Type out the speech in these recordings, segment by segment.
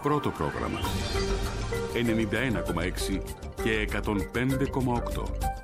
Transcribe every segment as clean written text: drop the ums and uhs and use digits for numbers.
πρώτο πρόγραμμα. 91,6 και 105,8.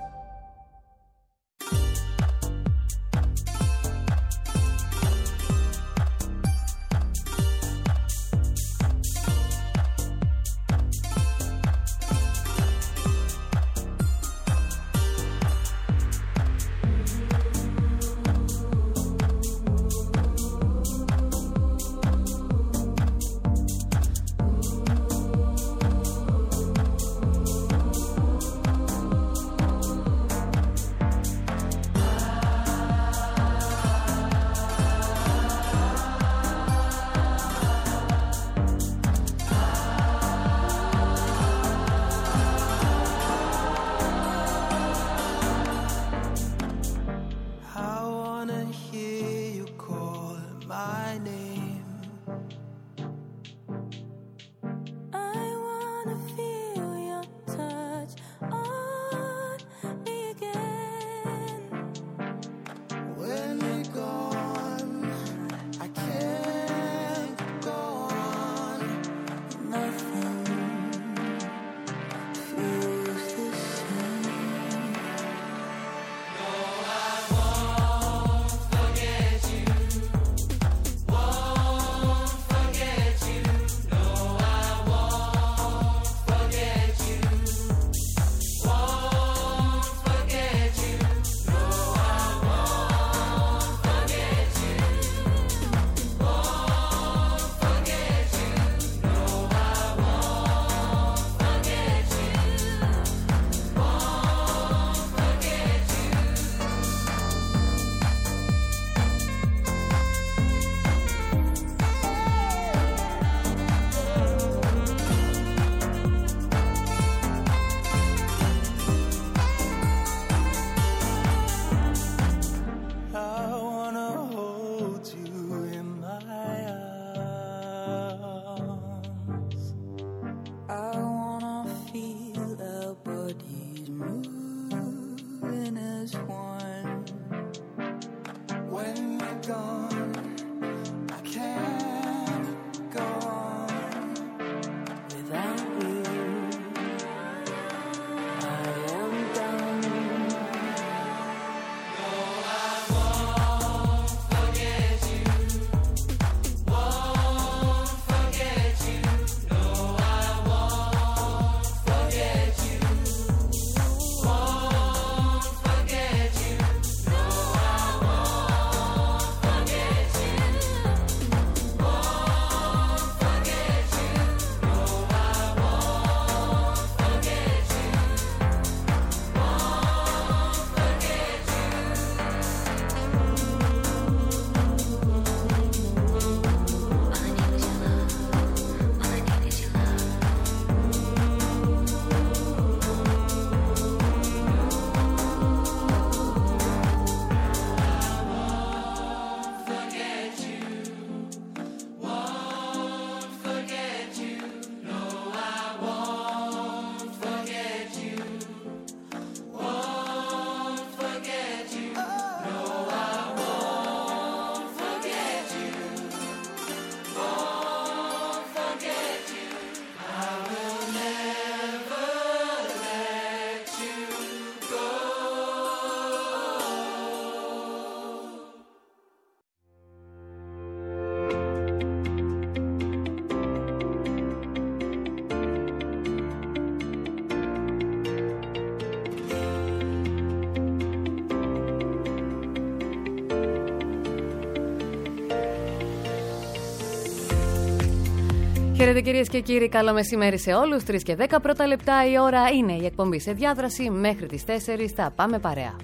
Χαίρετε κυρίες και κύριοι, καλό μεσημέρι σε όλους. 3 και 10 πρώτα λεπτά η ώρα είναι η εκπομπή σε διάδραση. Μέχρι τις 4 θα πάμε παρέα.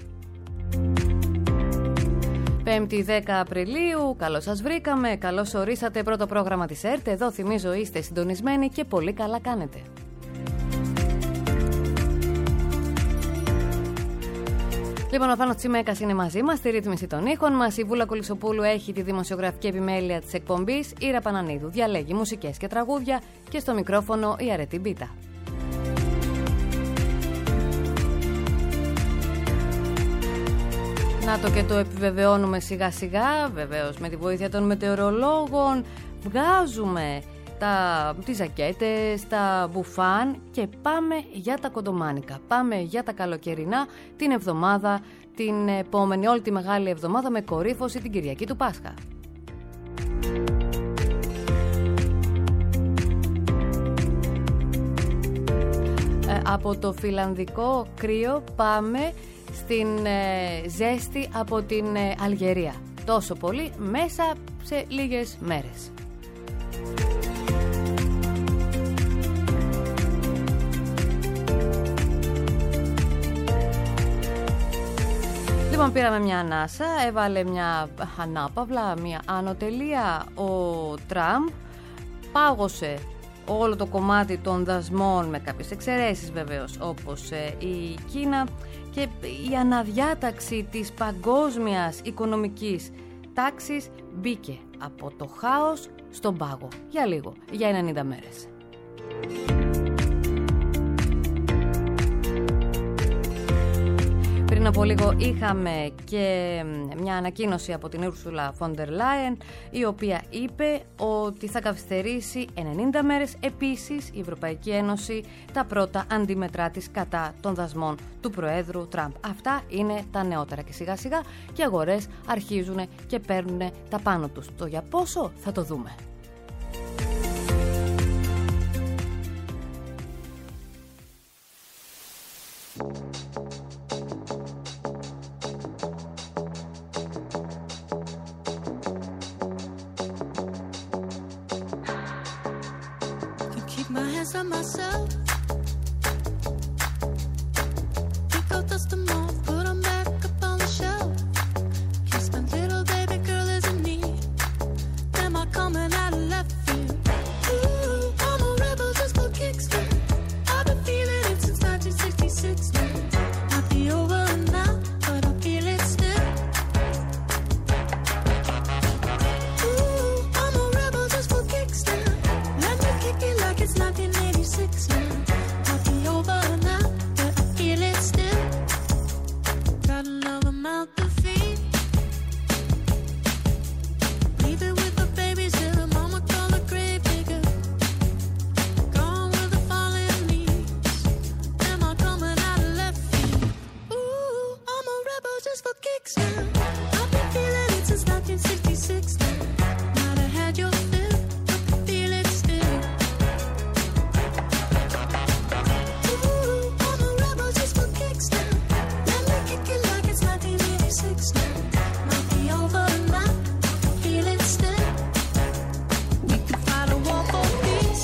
5η 10 Απριλίου, καλώς σας βρήκαμε, καλώς ορίσατε πρώτο πρόγραμμα της ΕΡΤ. Εδώ θυμίζω είστε συντονισμένοι και πολύ καλά κάνετε. Λοιπόν, ο Θάνος Τσιμέκας είναι μαζί μας στη ρύθμιση των ήχων μας. Η Βούλα Κολυσοπούλου έχει τη δημοσιογραφική επιμέλεια της εκπομπής. Η Ήρα Πανανίδου διαλέγει μουσικές και τραγούδια. Και στο μικρόφωνο η Αρετή Μπίτα. Να το και το επιβεβαιώνουμε σιγά σιγά, βεβαίως με τη βοήθεια των μετεωρολόγων. Βγάζουμε τις ζακέτες, τα μπουφάν και πάμε για τα κοντομάνικα. Πάμε για τα καλοκαιρινά την εβδομάδα, την επόμενη, όλη τη μεγάλη εβδομάδα με κορύφωση την Κυριακή του Πάσχα. Από το φιλανδικό κρύο πάμε στην ζέστη από την Αλγερία. Τόσο πολύ μέσα σε λίγες μέρες. Λοιπόν, πήραμε μια ανάσα, έβαλε μια ανάπαυλα, μια ανωτελεία ο Τραμπ, πάγωσε όλο το κομμάτι των δασμών με κάποιες εξαιρέσεις βεβαίως, όπως η Κίνα, και η αναδιάταξη της παγκόσμιας οικονομικής τάξης μπήκε από το χάος στον πάγο για λίγο, για 90 μέρες. Πριν από λίγο είχαμε και μια ανακοίνωση από την Ursula von der Leyen, η οποία είπε ότι θα καθυστερήσει 90 μέρες επίσης η Ευρωπαϊκή Ένωση τα πρώτα αντίμετρά της κατά των δασμών του Προέδρου Τραμπ. Αυτά είναι τα νεότερα και σιγά σιγά και οι αγορές αρχίζουν και παίρνουν τα πάνω τους. Το για πόσο θα το δούμε. On myself, pick out dust them off, put them back up on the shelf. Kiss my little baby girl is in need. Am I coming out of left field? Ooh, I'm a rebel just for kicks. I've been feeling it since 1966 now. Might be over now, but I feel it still. Ooh, I'm a rebel just for kicks now. Let me kick it like it's 1986 now. Might be over now, but I feel it still. Got another mouth to feed. Leave it with the babies till the mama call the grave digger. Gone with the fallen leaves. Am I coming out of left field? Ooh, I'm a rebel just for kicks now. I've been feeling it since 1966 now. Might have had your fill, but I feel it still. Ooh, I'm a rebel just for kicks now. Let me kick it like it's 1986 now. Might be over now, I feel it still. We could fight a war for peace.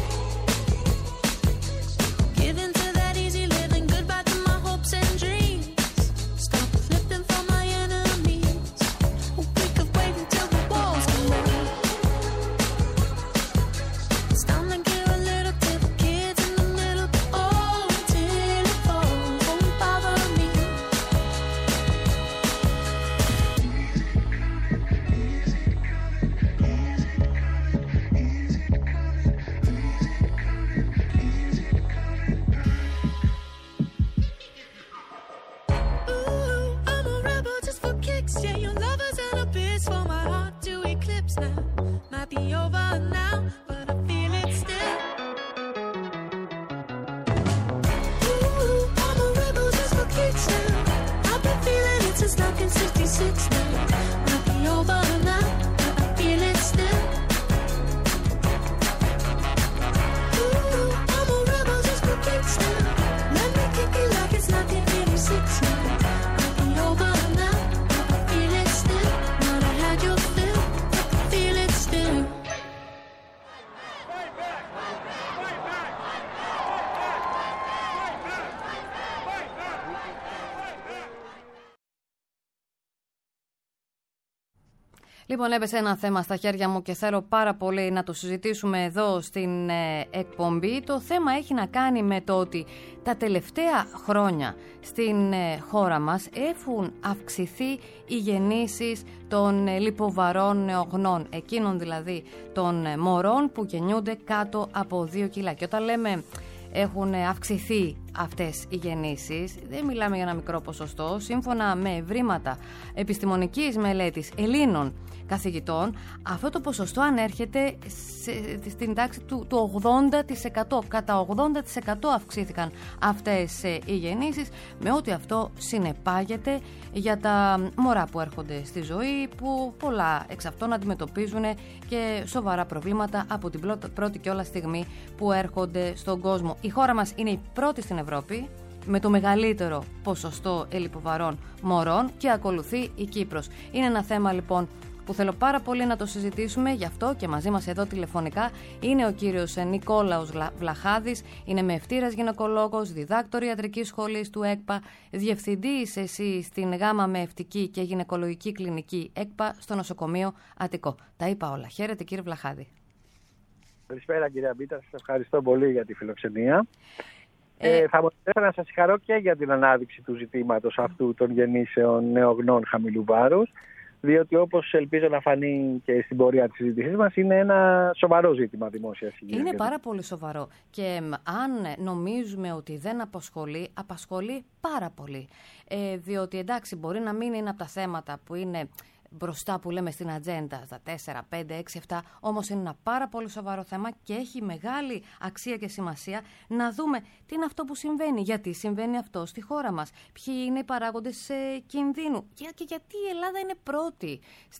Give in to that easy living, goodbye to my hopes and dreams. Stop flipping for my enemies. We could wait until the walls come down. It's time to give a little to the kids in the middle. Oh, till it falls, won't bother me. Ooh, I'm a rebel just for kicks. Yeah, your lover's an abyss for my heart to eclipse now. Might be over now, but I feel it still. Ooh, I'm a rebel just for kicks now. I've been feeling it since 1966 now. Might be over now, but I feel it still. Ooh, I'm a rebel just for kicks now. Let me kick it like it's 1986 now. Might be over now, but I feel it still. Might have had your fill, but I feel it still. Λοιπόν, έπεσε ένα θέμα στα χέρια μου και θέλω πάρα πολύ να το συζητήσουμε εδώ στην εκπομπή. Το θέμα έχει να κάνει με το ότι τα τελευταία χρόνια στην χώρα μας έχουν αυξηθεί οι γεννήσεις των λιποβαρών νεογνών, εκείνων δηλαδή των μωρών που γεννιούνται κάτω από 2 κιλά. Και όταν λέμε έχουν αυξηθεί αυτές οι γεννήσεις. Δεν μιλάμε για ένα μικρό ποσοστό. Σύμφωνα με ευρήματα επιστημονικής μελέτης Ελλήνων καθηγητών, αυτό το ποσοστό ανέρχεται στην τάξη του 80%. Κατά 80% αυξήθηκαν αυτές οι γεννήσεις, με ό,τι αυτό συνεπάγεται για τα μωρά που έρχονται στη ζωή, που πολλά εξ αυτών αντιμετωπίζουν και σοβαρά προβλήματα από την πρώτη κιόλας στιγμή που έρχονται στον κόσμο. Η χώρα μας είναι η πρώτη στην Ευρώπη με το μεγαλύτερο ποσοστό ελλιποβαρών μωρών και ακολουθεί η Κύπρος. Είναι ένα θέμα λοιπόν που θέλω πάρα πολύ να το συζητήσουμε, γι' αυτό και μαζί μας εδώ τηλεφωνικά είναι ο κύριος Νικόλαος Βλαχάδης, είναι μευτήρας γυναικολόγος, διδάκτορ ιατρικής σχολής του ΕΚΠΑ, διευθυντής εσύ στην ΓΑΜΑ Μευτική και Γυναικολογική Κλινική ΕΚΠΑ στο νοσοκομείο Αττικό. Τα είπα όλα. Χαίρετε κύριε Βλαχάδη. Καλησπέρα κυρία Μπίτα, σας ευχαριστώ πολύ για τη φιλοξενία. Θα μου ήθελα να σας συγχαρώ και για την ανάδειξη του ζητήματος αυτού των γεννήσεων νεογνών χαμηλού βάρους, διότι όπως ελπίζω να φανεί και στην πορεία της συζήτησής μας, είναι ένα σοβαρό ζήτημα δημόσιας υγείας. Είναι πάρα πολύ σοβαρό και αν νομίζουμε ότι δεν απασχολεί πάρα πολύ. Διότι εντάξει, μπορεί να μην είναι από τα θέματα που είναι μπροστά που λέμε στην ατζέντα, στα 4, 5, 6, 7, όμως είναι ένα πάρα πολύ σοβαρό θέμα και έχει μεγάλη αξία και σημασία να δούμε τι είναι αυτό που συμβαίνει, γιατί συμβαίνει αυτό στη χώρα μας, ποιοι είναι οι παράγοντες κινδύνου και γιατί η Ελλάδα είναι πρώτη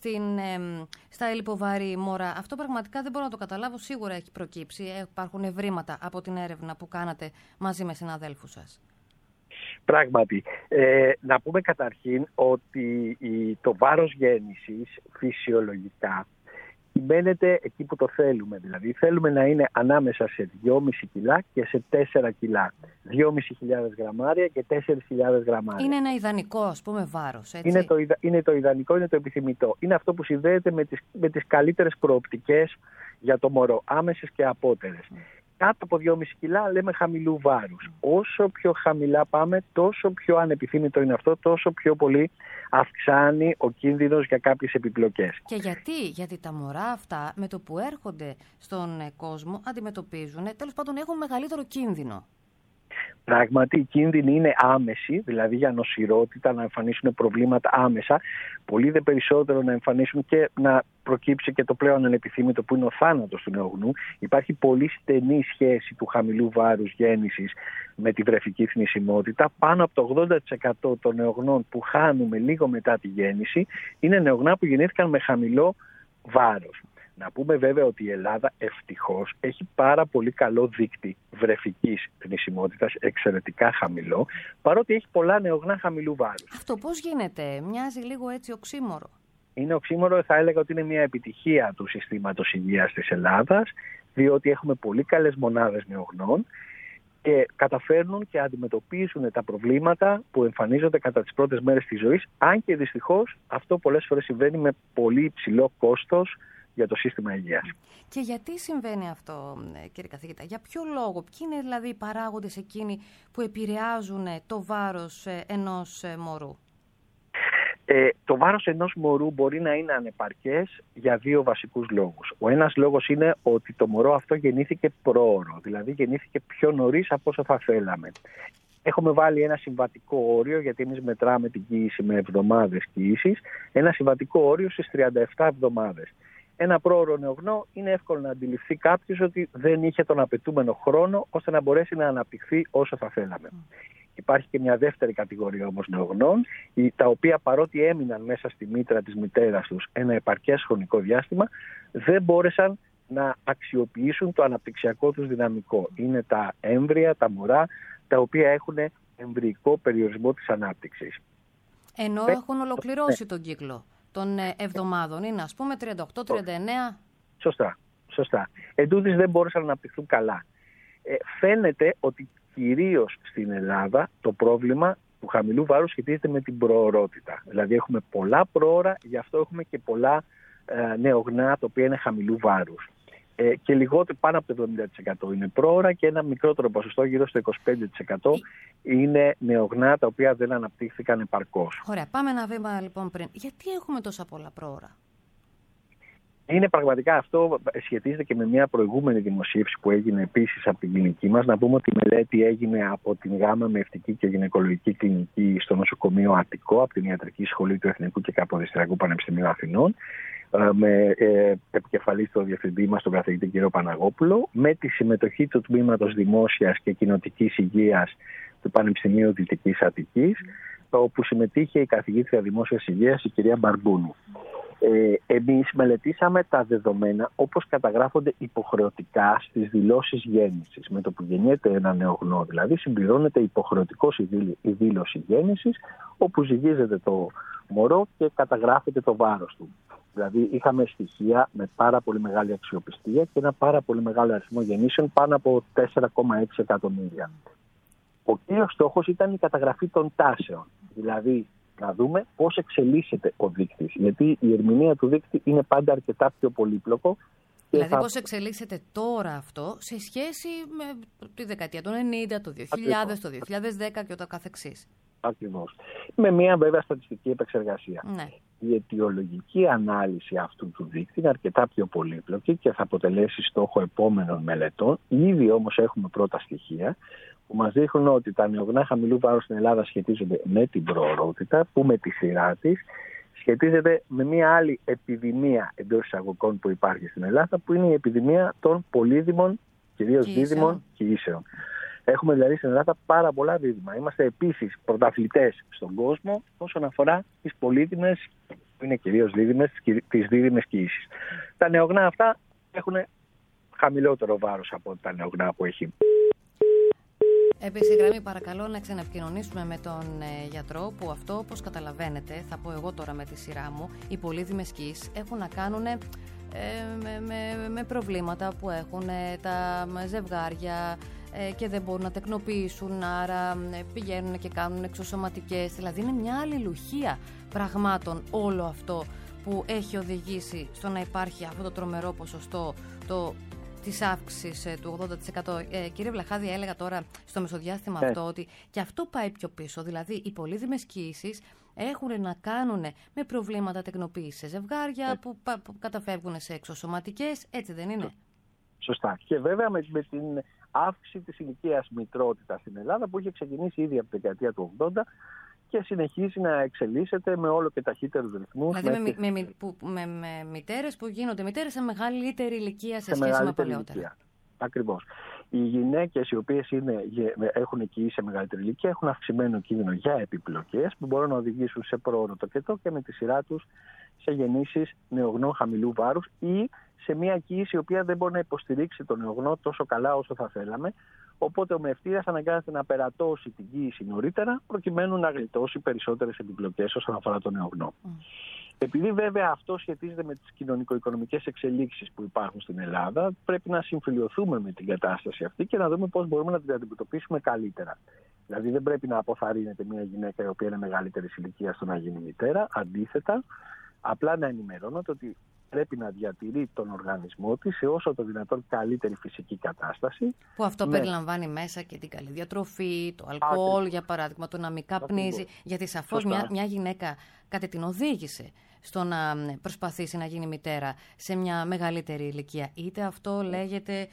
στα ελλιποβαρή μωρά. Αυτό πραγματικά δεν μπορώ να το καταλάβω, σίγουρα έχει προκύψει, υπάρχουν ευρήματα από την έρευνα που κάνατε μαζί με συναδέλφους σας. Πράγματι, να πούμε καταρχήν ότι το βάρος γέννησης φυσιολογικά κυμαίνεται εκεί που το θέλουμε. Δηλαδή θέλουμε να είναι ανάμεσα σε 2,5 κιλά και σε 4 κιλά. 2.500 γραμμάρια και 4.000 γραμμάρια. Είναι ένα ιδανικό, ας πούμε, βάρος, έτσι. Είναι το ιδανικό, είναι το επιθυμητό. Είναι αυτό που συνδέεται με τις καλύτερες προοπτικές για το μωρό, άμεσες και απότερες. Κάτω από 2,5 κιλά λέμε χαμηλού βάρους. Όσο πιο χαμηλά πάμε, τόσο πιο ανεπιθύμητο είναι αυτό, τόσο πιο πολύ αυξάνει ο κίνδυνος για κάποιες επιπλοκές. Και γιατί τα μωρά αυτά με το που έρχονται στον κόσμο αντιμετωπίζουν, τέλος πάντων έχουν μεγαλύτερο κίνδυνο. Πράγματι, οι κίνδυνοι είναι άμεση, δηλαδή για νοσηρότητα, να εμφανίσουν προβλήματα άμεσα, πολύ δε περισσότερο να εμφανίσουν και να προκύψει και το πλέον ανεπιθύμητο που είναι ο θάνατος του νεογνού. Υπάρχει πολύ στενή σχέση του χαμηλού βάρους γέννησης με τη βρεφική θνησιμότητα. Πάνω από το 80% των νεογνών που χάνουμε λίγο μετά τη γέννηση είναι νεογνά που γεννήθηκαν με χαμηλό βάρος. Να πούμε βέβαια ότι η Ελλάδα ευτυχώς έχει πάρα πολύ καλό δείκτη βρεφικής θνησιμότητας, εξαιρετικά χαμηλό, παρότι έχει πολλά νεογνά χαμηλού βάρους. Αυτό πώς γίνεται, μοιάζει λίγο έτσι οξύμορο. Είναι οξύμορο, θα έλεγα ότι είναι μια επιτυχία του συστήματος υγείας της Ελλάδας, διότι έχουμε πολύ καλές μονάδες νεογνών και καταφέρνουν και αντιμετωπίζουν τα προβλήματα που εμφανίζονται κατά τις πρώτες μέρες της ζωής, αν και δυστυχώς αυτό πολλές φορές συμβαίνει με πολύ υψηλό κόστος για το σύστημα υγείας. Και γιατί συμβαίνει αυτό, κύριε καθηγητά, για ποιο λόγο, ποιοι είναι δηλαδή οι παράγοντες εκείνοι που επηρεάζουν το βάρος ενός μωρού? Το βάρος ενός μωρού μπορεί να είναι ανεπαρκές για δύο βασικούς λόγους. Ο ένας λόγος είναι ότι το μωρό αυτό γεννήθηκε πρόωρο, δηλαδή γεννήθηκε πιο νωρίς από όσο θα θέλαμε. Έχουμε βάλει ένα συμβατικό όριο, γιατί εμείς μετράμε την κοίηση με εβδομάδες κοίησης, ένα συμβατικό όριο στις 37 εβδομάδες. Ένα πρόωρο νεογνώ είναι εύκολο να αντιληφθεί κάποιος ότι δεν είχε τον απαιτούμενο χρόνο ώστε να μπορέσει να αναπτυχθεί όσο θα θέλαμε. Υπάρχει και μια δεύτερη κατηγορία όμως νεογνών, τα οποία παρότι έμειναν μέσα στη μήτρα της μητέρας τους ένα επαρκές χρονικό διάστημα, δεν μπόρεσαν να αξιοποιήσουν το αναπτυξιακό τους δυναμικό. Είναι τα έμβρια, τα μωρά, τα οποία έχουν εμβρυϊκό περιορισμό της ανάπτυξης. Ενώ έχουν ολοκληρώσει τον κύκλο των εβδομάδων, είναι ας πούμε 38-39. Σωστά. Εντούτοις δεν μπόρεσαν να αναπτυχθούν καλά. Φαίνεται ότι κυρίως στην Ελλάδα το πρόβλημα του χαμηλού βάρους σχετίζεται με την προωρότητα. Δηλαδή έχουμε πολλά πρόωρα, γι' αυτό έχουμε και πολλά νεογνά τα οποία είναι χαμηλού βάρους. Και λιγότερο, πάνω από το 70% είναι πρόωρα και ένα μικρότερο ποσοστό, γύρω στο 25% είναι νεογνά τα οποία δεν αναπτύχθηκαν επαρκώς. Ωραία, πάμε ένα βήμα λοιπόν πριν. Γιατί έχουμε τόσα πολλά πρόωρα? Είναι πραγματικά αυτό, σχετίζεται και με μια προηγούμενη δημοσίευση που έγινε επίσης από την κλινική μας. Να πούμε ότι η μελέτη έγινε από την ΓΑΜΑ Μευτική και Γυναικολογική Κλινική στο νοσοκομείο Αττικό, από την Ιατρική Σχολή του Εθνικού και Καποδιστριακού Πανεπιστημίου Αθηνών, με επικεφαλής το διευθυντή μας, τον καθηγητή κ. Παναγόπουλο, με τη συμμετοχή του Τμήματος Δημόσιας και Κοινοτικής Υγείας του Πανεπιστημίου Δυτικής Αττικής, όπου συμμετείχε η καθηγήτρια Δημόσιας Υγείας, η κυρία Μπαρμπούνη. Εμείς μελετήσαμε τα δεδομένα όπως καταγράφονται υποχρεωτικά στις δηλώσεις γέννησης. Με το που γεννιέται ένα νεογνώ, δηλαδή, συμπληρώνεται υποχρεωτικώς η δήλωση γέννησης, όπου ζυγίζεται το μωρό και καταγράφεται το βάρος του. Δηλαδή, είχαμε στοιχεία με πάρα πολύ μεγάλη αξιοπιστία και ένα πάρα πολύ μεγάλο αριθμό γεννήσεων, πάνω από 4,6 εκατομμύρια. Ο κύριος στόχος ήταν η καταγραφή των τάσεων, δηλαδή να δούμε πώς εξελίσσεται ο δείκτης, γιατί η ερμηνεία του δείκτη είναι πάντα αρκετά πιο πολύπλοκο. Δηλαδή πώς εξελίσσεται τώρα αυτό σε σχέση με τη δεκαετία των 90, το 2000, το 2010 και ούτω καθεξής. Ακριβώς. Με μια βέβαια στατιστική επεξεργασία. Ναι. Η αιτιολογική ανάλυση αυτού του δείκτη είναι αρκετά πιο πολύπλοκη και θα αποτελέσει στόχο επόμενων μελετών. Ήδη όμως έχουμε πρώτα στοιχεία που μας δείχνουν ότι τα νεογνά χαμηλού βάρους στην Ελλάδα σχετίζονται με την προορότητα, που με τη σειρά της σχετίζεται με μια άλλη επιδημία εντός εισαγωγικών που υπάρχει στην Ελλάδα, που είναι η επιδημία των πολύδημων, κυρίως δίδυμων κοιήσεων. Έχουμε δηλαδή στην Ελλάδα πάρα πολλά δίδυμα. Είμαστε επίσης πρωταθλητές στον κόσμο όσον αφορά τις πολύδυμες, που είναι κυρίως δίδυμες, τις δίδυμες κοιήσεις. Τα νεογνά αυτά έχουν χαμηλότερο βάρος από τα νεογνά που έχει. Επίσης, γραμμή, παρακαλώ να ξαναεπικοινωνήσουμε με τον γιατρό, που αυτό, όπως καταλαβαίνετε, θα πω εγώ τώρα με τη σειρά μου, οι πολύδυμες κοίησεις έχουν να κάνουν με προβλήματα που έχουν τα ζευγάρια και δεν μπορούν να τεκνοποιήσουν, άρα πηγαίνουν και κάνουν εξωσωματικές. Δηλαδή είναι μια αλληλουχία πραγμάτων όλο αυτό που έχει οδηγήσει στο να υπάρχει αυτό το τρομερό ποσοστό της αύξησης του 80%. Κύριε Βλαχάδη, έλεγα τώρα στο μεσοδιάστημα αυτό ότι και αυτό πάει πιο πίσω. Δηλαδή οι πολύδυμες κοίησεις έχουν να κάνουν με προβλήματα τεκνοποίησης σε ζευγάρια που καταφεύγουν σε εξωσωματικές, έτσι δεν είναι? Σωστά. Και βέβαια με την αύξηση της ηλικίας μητρότητας στην Ελλάδα, που είχε ξεκινήσει ήδη από τη δεκαετία του 80 και συνεχίζει να εξελίσσεται με όλο και ταχύτερους ρυθμούς. Δηλαδή με μητέρες που γίνονται μητέρες σε μεγαλύτερη ηλικία σε σχέση με παλαιότερα. Ακριβώς. Οι γυναίκες οι οποίες έχουν οικειεί σε μεγαλύτερη ηλικία έχουν αυξημένο κίνδυνο για επιπλοκές που μπορούν να οδηγήσουν σε πρόωρο τοκετό και με τη σειρά τους σε γεννήσεις νεογνών χαμηλού βάρους ή σε μια κοίηση η οποία δεν μπορεί να υποστηρίξει τον νεογνώ τόσο καλά όσο θα θέλαμε. Οπότε ο μευτήρας αναγκάζεται να περατώσει την κοίηση νωρίτερα προκειμένου να γλιτώσει περισσότερες επιπλοκές όσον αφορά τον νεογνώ. Επειδή βέβαια αυτό σχετίζεται με τις κοινωνικο-οικονομικές εξελίξεις που υπάρχουν στην Ελλάδα, πρέπει να συμφιλειωθούμε με την κατάσταση αυτή και να δούμε πώς μπορούμε να την αντιμετωπίσουμε καλύτερα. Δηλαδή δεν πρέπει να αποθαρρύνεται μια γυναίκα η οποία είναι μεγαλύτερης ηλικίας στο να γίνει μητέρα. Αντίθετα, απλά να ενημερώνεται ότι πρέπει να διατηρεί τον οργανισμό της σε όσο το δυνατόν καλύτερη φυσική κατάσταση. Που αυτό περιλαμβάνει μέσα και την καλή διατροφή, το αλκοόλ, για παράδειγμα, το να μην καπνίζει. Γιατί σαφώς μια γυναίκα κάτι την οδήγησε στο να προσπαθήσει να γίνει μητέρα σε μια μεγαλύτερη ηλικία. Είτε αυτό λέγεται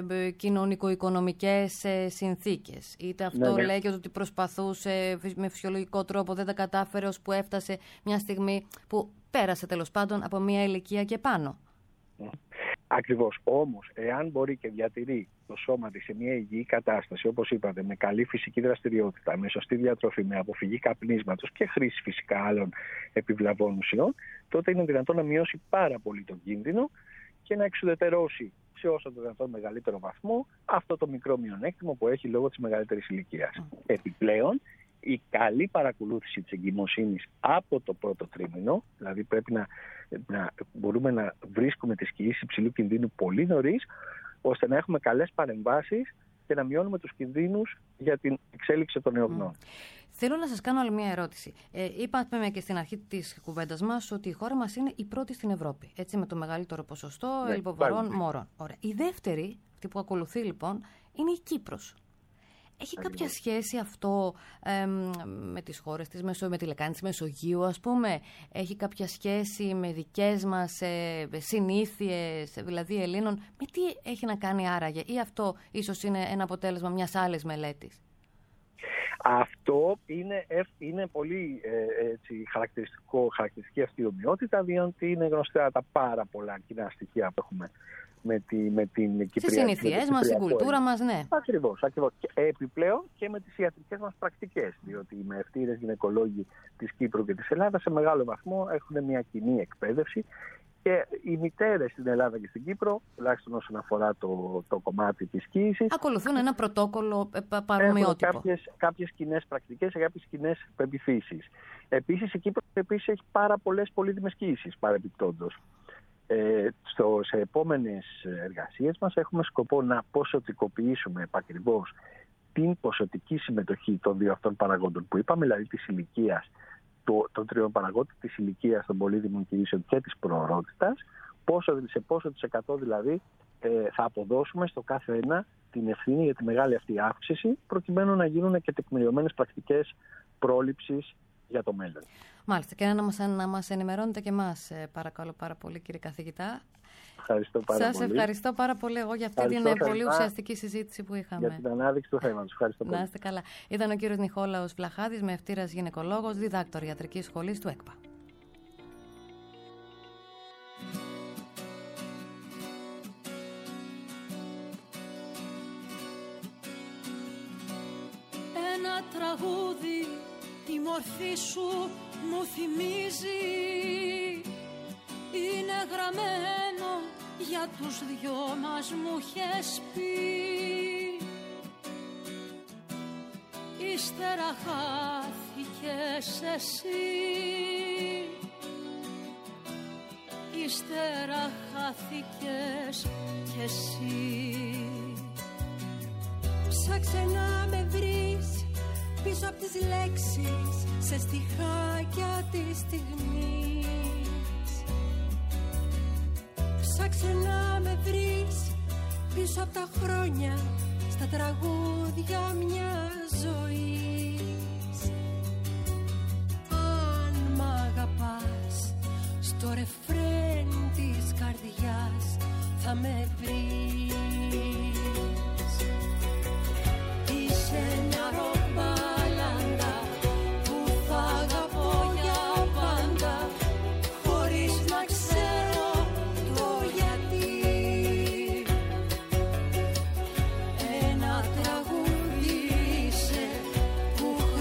κοινωνικο-οικονομικές συνθήκες, είτε αυτό λέγεται ότι προσπαθούσε με φυσιολογικό τρόπο, δεν τα κατάφερε ως που έφτασε μια στιγμή που πέρασε τέλος πάντων από μια ηλικία και πάνω. Ακριβώς. Όμως, εάν μπορεί και διατηρεί το σώμα της σε μια υγιή κατάσταση, όπως είπατε, με καλή φυσική δραστηριότητα, με σωστή διατροφή, με αποφυγή καπνίσματος και χρήση φυσικά άλλων επιβλαβών ουσιών, τότε είναι δυνατόν να μειώσει πάρα πολύ τον κίνδυνο και να εξουδετερώσει σε όσο το δυνατόν μεγαλύτερο βαθμό αυτό το μικρό μειονέκτημα που έχει λόγω της μεγαλύτερης ηλικίας. Επιπλέον, η καλή παρακολούθηση της εγκυμοσύνης από το πρώτο τρίμηνο, δηλαδή πρέπει να μπορούμε να βρίσκουμε τις κοίησεις υψηλού κινδύνου πολύ νωρίς, ώστε να έχουμε καλές παρεμβάσεις και να μειώνουμε τους κινδύνους για την εξέλιξη των νεογνών. Θέλω να σας κάνω άλλη μια ερώτηση. Είπαμε και στην αρχή της κουβέντας μας ότι η χώρα μας είναι η πρώτη στην Ευρώπη, έτσι, με το μεγαλύτερο ποσοστό λιποβαρών μωρών. Ωραία. Η δεύτερη, αυτή που ακολουθεί λοιπόν, είναι η Κύπρος. Έχει κάποια σχέση αυτό με τις χώρες με τη λεκάνη της Μεσογείου, ας πούμε? Έχει κάποια σχέση με δικές μας συνήθειες, δηλαδή Ελλήνων? Με τι έχει να κάνει άραγε, ή αυτό ίσως είναι ένα αποτέλεσμα μιας άλλης μελέτης? Αυτό είναι πολύ χαρακτηριστική αυτή η ομοιότητα, διότι είναι γνωστά τα πάρα πολλά κοινά στοιχεία που έχουμε με την Κυπριακή. Στις συνήθειές μας, στην κουλτούρα μας, ναι. Ακριβώς. Και επιπλέον και με τις ιατρικές μας πρακτικές, διότι οι μευτήρες γυναικολόγοι της Κύπρου και της Ελλάδας σε μεγάλο βαθμό έχουν μια κοινή εκπαίδευση. Και οι μητέρες στην Ελλάδα και στην Κύπρο, τουλάχιστον όσον αφορά το κομμάτι της κοίησης, ακολουθούν ένα πρωτόκολλο παρομοιότυπο. Κάποιες κοινές πρακτικές και κάποιες κοινές πεποιθήσεις. Επίσης, η Κύπρος έχει πάρα πολλές πολύτιμες κοίησεις παρεμπιπτόντως. Σε επόμενες εργασίες μας έχουμε σκοπό να ποσοτικοποιήσουμε επακριβώς την ποσοτική συμμετοχή των δύο αυτών παραγόντων που είπαμε, δηλαδή της ηλικίας, των τριών παραγόντων, της ηλικίας, των πολύτιμων κοίησεων και της προορότητας, σε πόσο της εκατό δηλαδή θα αποδώσουμε στο κάθε ένα την ευθύνη για τη μεγάλη αυτή αύξηση, προκειμένου να γίνουν και τεκμηριωμένες πρακτικές πρόληψης για το μέλλον. Μάλιστα, και να μας ενημερώνετε και εμάς, παρακαλώ πάρα πολύ, κύριε καθηγητά. Ευχαριστώ πάρα πολύ. Σας ευχαριστώ πάρα πολύ εγώ για αυτή την πολύ ουσιαστική συζήτηση που είχαμε. Για την ανάδειξη του θέματος. Ευχαριστώ πολύ. Να είστε καλά. Ήταν ο κύριος Νικόλαος Βλαχάδης, μευτήρας γυναικολόγος, διδάκτορ ιατρικής σχολής του ΕΚΠΑ. Ένα τραγούδι τη μορφή σου μου θυμίζει, είναι γραμμένο για τους δυο μας, μου είχες πει. Ύστερα χάθηκες εσύ, ύστερα χάθηκες κι εσύ. Ψάξε να με βρεις πίσω απ' τις λέξεις, σε στιχάκια της στιγμής. Ψάξε να με βρεις πίσω απ' τα χρόνια, στα τραγούδια μιας ζωής. Αν μ' αγαπάς, στο ρεφρέν της καρδιάς θα με βρεις. Είσαι μια ρομπάλαντα που θα αγαπώ για πάντα, χωρίς να ξέρω το γιατί. Ένα τραγούδι είσαι που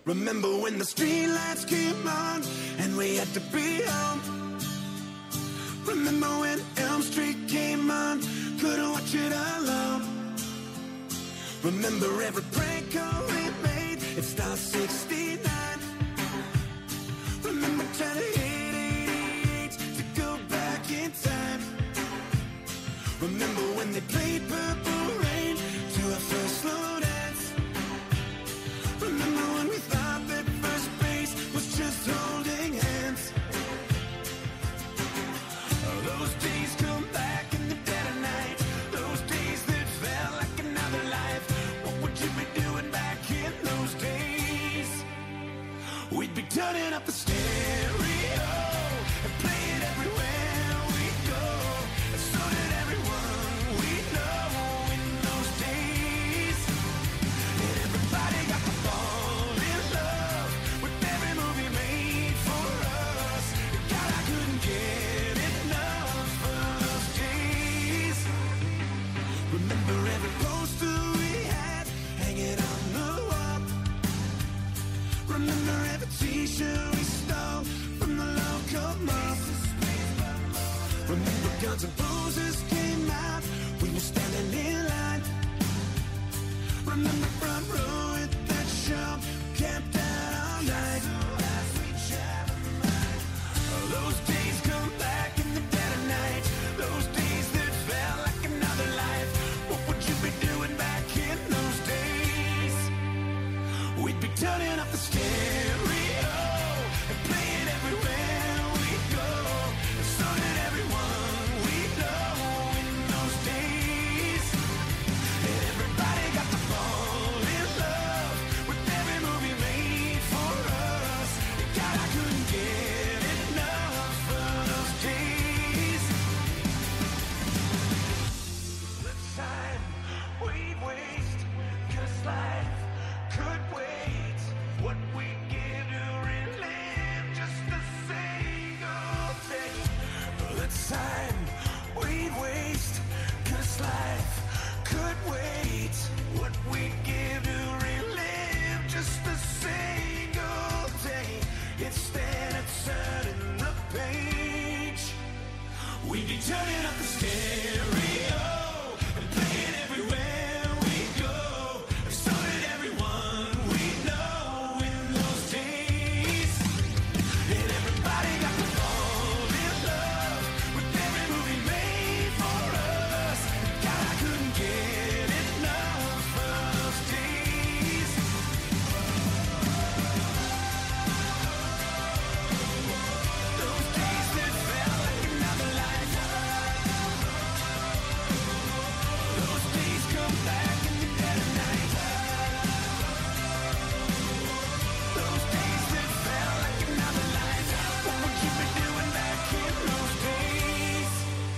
Remember when the street lights came on and we had to be home. Remember when Elm Street came on, couldn't watch it alone. Remember every prank call we made, it's Star 69. Remember trying to hit 88 to go back in time. Remember when they played Purple Rain to our first slow dance. Remember when we thought that first base was just holding hands. Those days come back in the dead of night. Those days that felt like another life. What would you be doing back in those days? We'd be turning up the stereo and play it everywhere we go. And so did everyone we know in those days. And everybody got to fall in love with every movie made for us. God, I couldn't get enough of those days. Remember every poster we had hanging on the wall. Remember every t-shirt we stole from the local mall. Remember Guns N' Roses came out, we were standing in line. Remember front row at that show, camped out all night. Those days come back in the dead of night. Those days that felt like another life. What would you be doing back in those days? We'd be turning up the stereo and play it everywhere we go. And so did everyone we know in those days. And everybody got to fall in love with every movie made for us. And God, I couldn't get enough of those days. The time we'd waste, 'cause life could wait. What we give to relive just a single day. The time we'd waste, 'cause life could wait. What we give to relive just a single day. Instead of turning the page, we'd be turning up the stereo and play it everywhere we go. And so did everyone we know in those days. And everybody got to fall in love with every movie made for us. God, I couldn't get enough of those days. Those days that felt like another life. Those days come back in the dead of night. Those days that felt like another life. What would you be doing back in those days?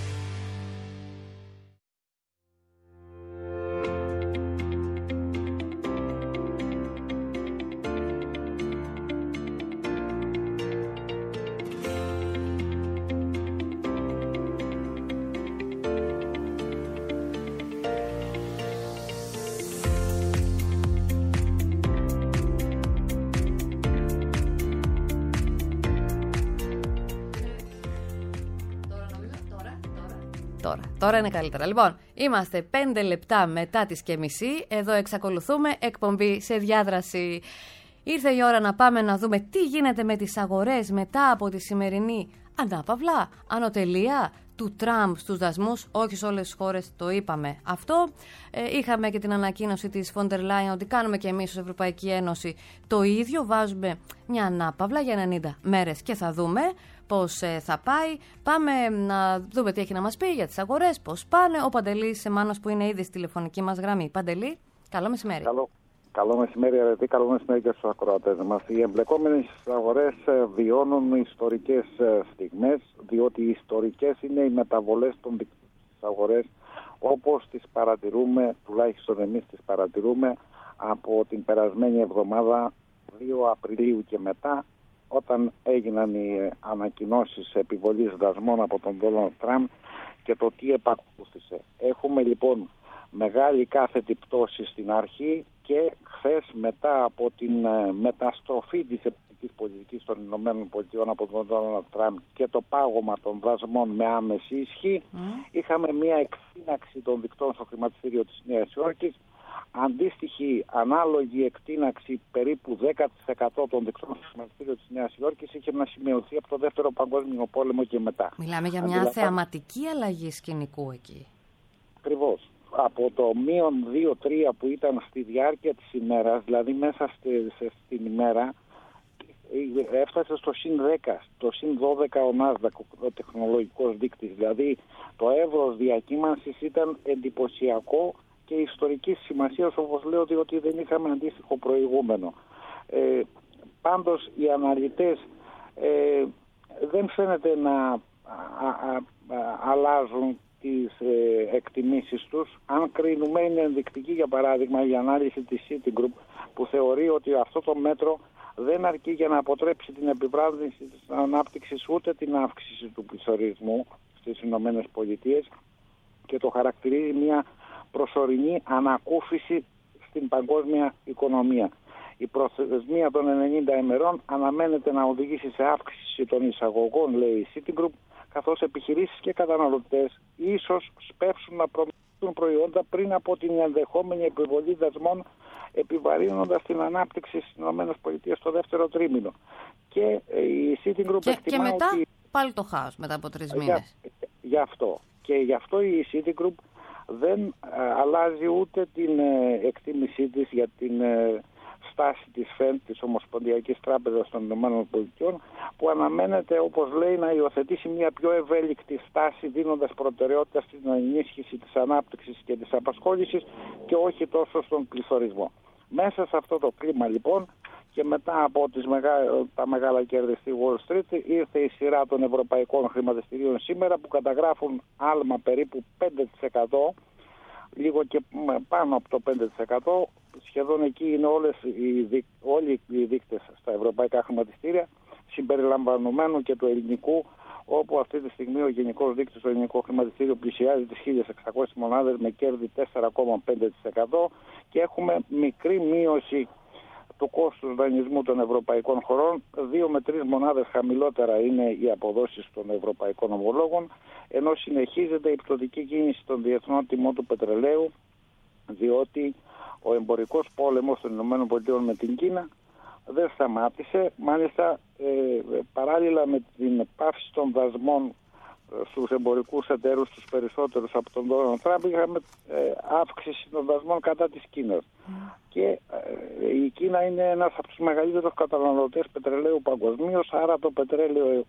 Τώρα είναι καλύτερα. Λοιπόν, είμαστε 5 λεπτά μετά τις και μισή. Εδώ εξακολουθούμε εκπομπή σε διάδραση. Ήρθε η ώρα να πάμε να δούμε τι γίνεται με τις αγορές μετά από τη σημερινή ανάπαυλα, ανωτελεία του Τραμπ στους δασμούς. Όχι σε όλες τις χώρες, το είπαμε αυτό. Είχαμε και την ανακοίνωση της Φόντερ Λάιεν ότι κάνουμε και εμείς ως Ευρωπαϊκή Ένωση το ίδιο. Βάζουμε μια ανάπαυλα για 90 μέρες και θα δούμε πώς θα πάει. Πάμε να δούμε τι έχει να μας πει για τις αγορές, πώς πάνε. Ο Παντελής Σεμάνος που είναι ήδη στη τηλεφωνική μας γραμμή. Παντελή, καλό μεσημέρι. Καλό μεσημέρι, αρετή. Καλό μεσημέρι και στους ακροατές μας. Οι εμπλεκόμενοι στις αγορές βιώνουν ιστορικές στιγμές, διότι οι ιστορικές είναι οι μεταβολές των αγορές όπως τις παρατηρούμε, τουλάχιστον εμείς τις παρατηρούμε από την περασμένη εβδομάδα 2 Απριλίου και μετά, όταν έγιναν οι ανακοινώσεις επιβολής δασμών από τον Ντόναλντ Τραμπ και το τι επακολούθησε. Έχουμε λοιπόν μεγάλη κάθετη πτώση στην αρχή και χθες, μετά από την μεταστροφή της επιθετικής πολιτικής των Ηνωμένων Πολιτειών από τον Ντόναλντ Τραμπ και το πάγωμα των δασμών με άμεση ισχύ, είχαμε μια εκτείναξη των δικτών στο χρηματιστήριο της Νέας Υόρκης, αντίστοιχη ανάλογη εκτείναξη περίπου 10% των δικτών στο χρηματιστήριο της Νέας Υόρκης είχε να σημειωθεί από το Δεύτερο Παγκόσμιο Πόλεμο και μετά. Μιλάμε για μια θεαματική αλλαγή σκηνικού εκεί. Ακριβώς. Από το μείον 2-3 που ήταν στη διάρκεια της ημέρας, δηλαδή μέσα στην ημέρα, έφτασε στο συν 10, το συν 12 ο Nasdaq, ο τεχνολογικός δείκτης. Δηλαδή το εύρος διακύμανσης ήταν εντυπωσιακό και ιστορικής σημασίας, όπως λέω, διότι δεν είχαμε αντίστοιχο προηγούμενο. Πάντως οι αναλυτές δεν φαίνεται να αλλάζουν τις εκτιμήσεις τους. Αν κρίνουμε, είναι ενδεικτική, για παράδειγμα, η ανάλυση της Citigroup, που θεωρεί ότι αυτό το μέτρο δεν αρκεί για να αποτρέψει την επιβράδυνση της ανάπτυξης ούτε την αύξηση του πληθωρισμού στις Ηνωμένες Πολιτείες και το χαρακτηρίζει μια προσωρινή ανακούφιση στην παγκόσμια οικονομία. Η προθεσμία των 90 ημερών αναμένεται να οδηγήσει σε αύξηση των εισαγωγών, λέει η Citigroup, καθώς επιχειρήσεις και καταναλωτές ίσως σπεύσουν να προμηθούν προϊόντα πριν από την ενδεχόμενη επιβολή δασμών, επιβαρύνοντας την ανάπτυξη στις ΗΠΑ στο δεύτερο τρίμηνο. Και η Citigroup και μετά ότι πάλι το χάος μετά από 3 μήνες. Γι' αυτό. Και γι' αυτό η Citigroup δεν αλλάζει ούτε την εκτίμησή της για την στάση της ΦΕΔ, της Ομοσπονδιακής Τράπεζας των Ηνωμένων Πολιτειών, που αναμένεται, όπως λέει, να υιοθετήσει μια πιο ευέλικτη στάση, δίνοντας προτεραιότητα στην ενίσχυση της ανάπτυξης και της απασχόλησης και όχι τόσο στον πληθωρισμό. Μέσα σε αυτό το κλίμα, λοιπόν, και μετά από τα μεγάλα κέρδη στη Wall Street, ήρθε η σειρά των ευρωπαϊκών χρηματιστηρίων σήμερα, που καταγράφουν άλμα περίπου 5%, λίγο και πάνω από το 5%. Σχεδόν εκεί είναι όλοι οι δείκτες στα ευρωπαϊκά χρηματιστήρια, συμπεριλαμβανομένου και του ελληνικού, όπου αυτή τη στιγμή ο γενικός δείκτης στο ελληνικό χρηματιστήριο πλησιάζει τις 1.600 μονάδες με κέρδη 4,5% και έχουμε μικρή μείωση του κόστους δανεισμού των ευρωπαϊκών χωρών. 2 με 3 μονάδες χαμηλότερα είναι οι αποδόσεις των ευρωπαϊκών ομολόγων, ενώ συνεχίζεται η πτωτική κίνηση των διεθνών τιμών του πετρελαίου, διότι ο εμπορικός πόλεμος των ΗΠΑ με την Κίνα δεν σταμάτησε. Μάλιστα, παράλληλα με την πάυση των δασμών στους εμπορικούς εταίρους, τους περισσότερους από τον Ντόναλντ Τραμπ, είχαμε αύξηση των δασμών κατά της Κίνας. Και η Κίνα είναι ένας από τους μεγαλύτερους καταναλωτές πετρελαίου παγκοσμίως, άρα το πετρέλαιο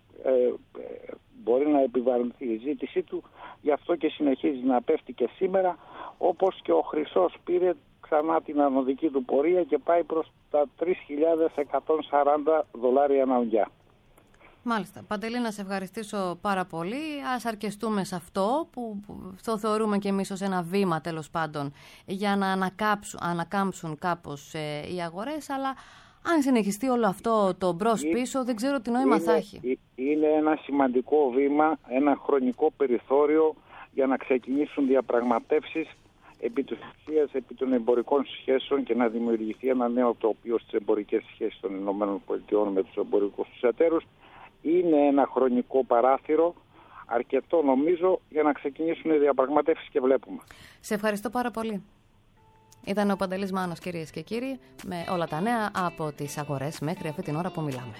μπορεί να επιβαρυνθεί η ζήτησή του, γι' αυτό και συνεχίζει να πέφτει και σήμερα, όπως και ο χρυσός πήρε ξανά την ανωδική του πορεία και πάει προς τα $3.140 ανά ουγγιά. Μάλιστα. Παντελή, να σε ευχαριστήσω πάρα πολύ. Ας αρκεστούμε σε αυτό που το θεωρούμε και εμείς ως ένα βήμα, τέλος πάντων, για να ανακάμψουν κάπως οι αγορές, αλλά αν συνεχιστεί όλο αυτό το μπρος-πίσω, δεν ξέρω τι νόημα θα έχει. Είναι ένα σημαντικό βήμα, ένα χρονικό περιθώριο για να ξεκινήσουν διαπραγματεύσεις επί της ουσίας, επί των εμπορικών σχέσεων και να δημιουργηθεί ένα νέο τοπίο στις εμπορικές σχέσεις των ΗΠΑ με τους εμπορικούς τους εταίρους. Είναι ένα χρονικό παράθυρο, αρκετό νομίζω, για να ξεκινήσουν οι διαπραγματεύσεις και βλέπουμε. Σε ευχαριστώ πάρα πολύ. Ήταν ο Παντελής Μάνος, κυρίες και κύριοι, με όλα τα νέα από τις αγορές μέχρι αυτή την ώρα που μιλάμε.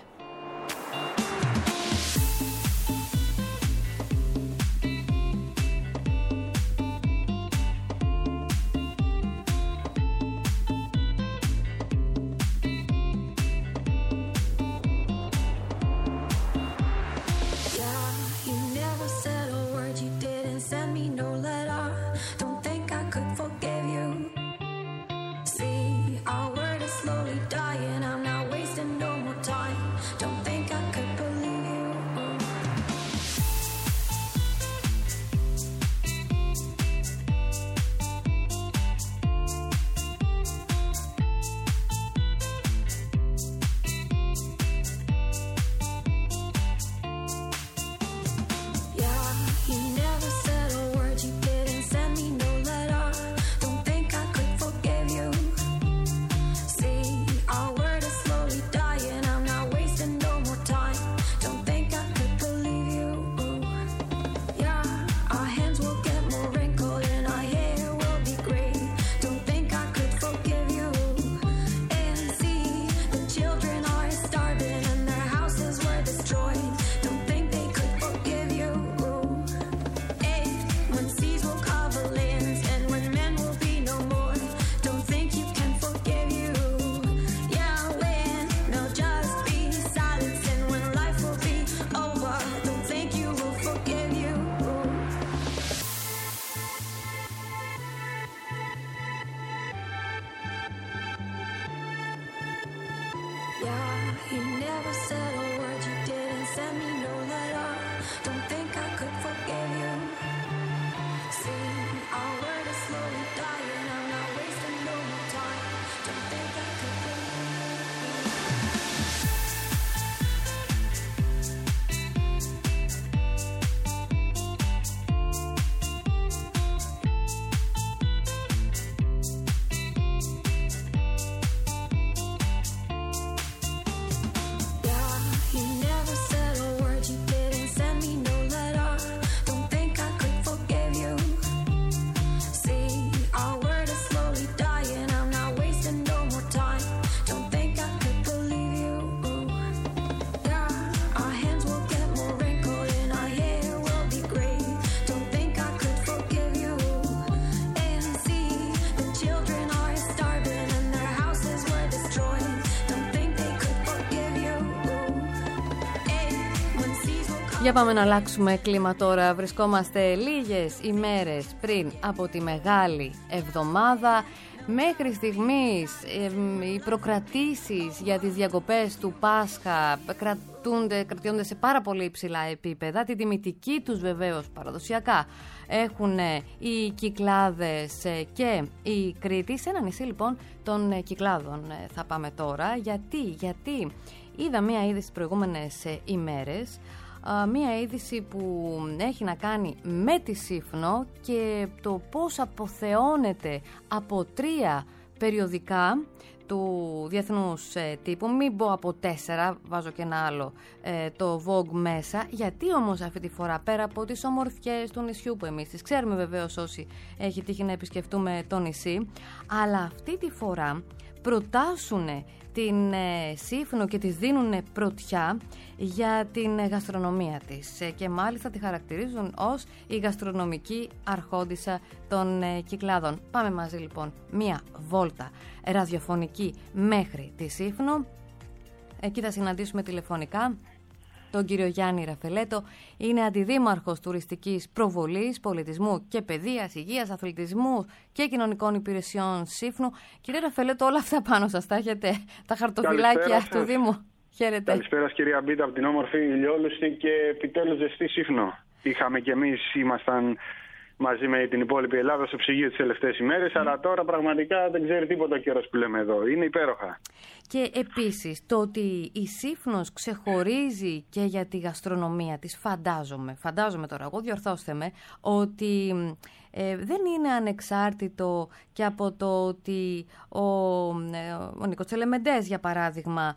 Για πάμε να αλλάξουμε κλίμα τώρα. Βρισκόμαστε λίγες ημέρες πριν από τη Μεγάλη Εβδομάδα. Μέχρι στιγμής οι προκρατήσεις για τις διακοπές του Πάσχα κρατιούνται σε πάρα πολύ υψηλά επίπεδα. Την τιμητική τους βεβαίως παραδοσιακά έχουν οι Κυκλάδες και η Κρήτη. Σε ένα νησί λοιπόν των Κυκλάδων θα πάμε τώρα. Γιατί είδα μία είδηση τις προηγούμενες ημέρες. Μία είδηση που έχει να κάνει με τη Σύφνο και το πώς αποθεώνεται από 3 περιοδικά του διεθνούς τύπου, μην πω από 4, βάζω και ένα άλλο, το Vogue μέσα. Γιατί όμως αυτή τη φορά, πέρα από τις ομορφιές του νησιού που εμείς τις ξέρουμε βεβαίως όσοι έχει τύχει να επισκεφτούμε το νησί, αλλά αυτή τη φορά προτάσουν την Σύφνο και της δίνουν πρωτιά για την γαστρονομία της και μάλιστα τη χαρακτηρίζουν ως η γαστρονομική αρχόντισσα των Κυκλάδων. Πάμε μαζί λοιπόν μία βόλτα ραδιοφωνική μέχρι τη Σύφνο. Εκεί θα συναντήσουμε τηλεφωνικά τον κύριο Γιάννη Ραφελέτο. Είναι αντιδήμαρχος τουριστικής προβολής, πολιτισμού και παιδείας, υγείας, αθλητισμού και κοινωνικών υπηρεσιών Σύφνου. Κύριε Ραφελέτο, όλα αυτά πάνω σας τα έχετε, τα χαρτοφυλάκια του Δήμου. Χαίρετε. Καλησπέρα κυρία Μπίτα από την όμορφη ηλιόλουστη και επιτέλους ζεστή Σύφνο. Είχαμε κι εμείς, ήμασταν μαζί με την υπόλοιπη Ελλάδα στο ψυγείο τις τελευταίες ημέρες, αλλά τώρα πραγματικά δεν ξέρει τίποτα ο καιρός που λέμε εδώ. Είναι υπέροχα. Και επίσης το ότι η Σύφνος ξεχωρίζει και για τη γαστρονομία της, φαντάζομαι τώρα, εγώ διορθώστε με, ότι δεν είναι ανεξάρτητο και από το ότι ο Νίκος Τσελεμεντές, για παράδειγμα,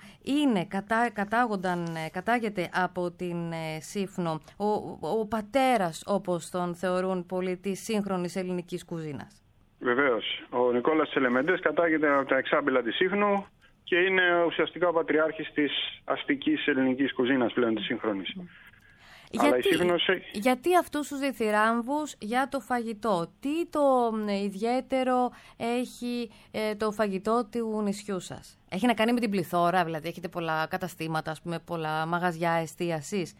κατάγεται από την Σύφνο, ο πατέρας, όπως τον θεωρούν πολλοί, της σύγχρονης ελληνικής κουζίνας. Βεβαίως. Ο Νικόλας Τσελεμεντές κατάγεται από τα εξάμπηλα της Σύφνου και είναι ουσιαστικά ο πατριάρχης της αστικής ελληνικής κουζίνας πλέον της σύγχρονης. Γιατί αυτούς τους διθυράμβους για το φαγητό? Τι το ιδιαίτερο έχει το φαγητό του νησιού σας? Έχει να κάνει με την πληθώρα, δηλαδή έχετε πολλά καταστήματα, ας πούμε, πολλά μαγαζιά εστίασης?